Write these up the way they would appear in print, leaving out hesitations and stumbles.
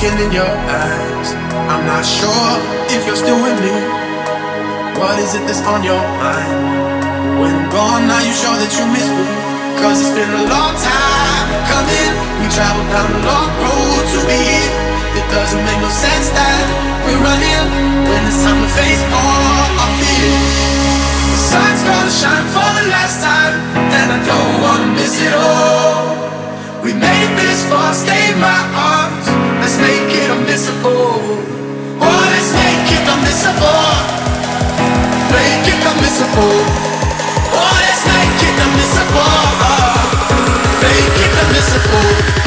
looking in your eyes. I'm not sure if you're still with me. What is it that's on your mind? When I'm gone, are you sure that you miss me? Cause it's been a long time coming. We traveled down a long road to be here. It doesn't make no sense that we're running when it's time to face all our fears. The sun's gonna shine for the last time, and I don't wanna miss it all. We made it this far, stay in my arms. Let's make it unmissable. Oh, let's make it unmissable. Make it unmissable. Oh, let's make it unmissable. Make it unmissable.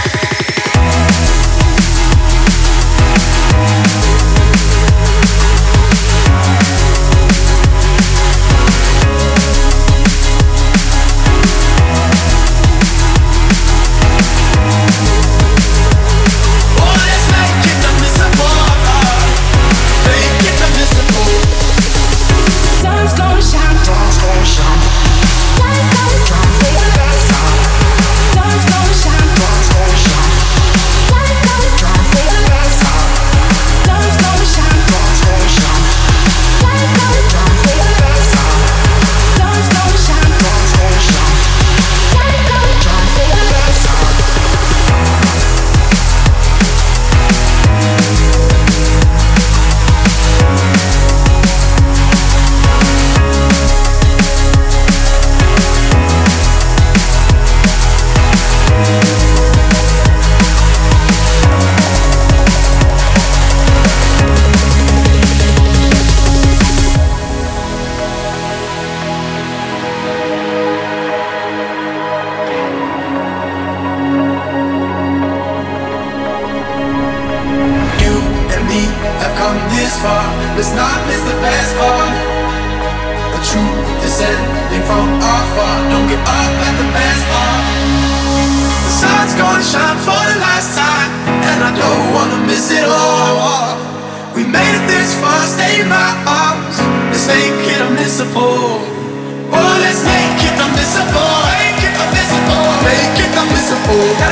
Let's not miss the best part. The truth descending from afar. Don't give up at the best part. The sun's gonna shine for the last time, and I don't wanna miss it all. We made it this far, stay in my arms. Let's make it unmissable. Oh, let's make it unmissable. Make it unmissable. Make it unmissable.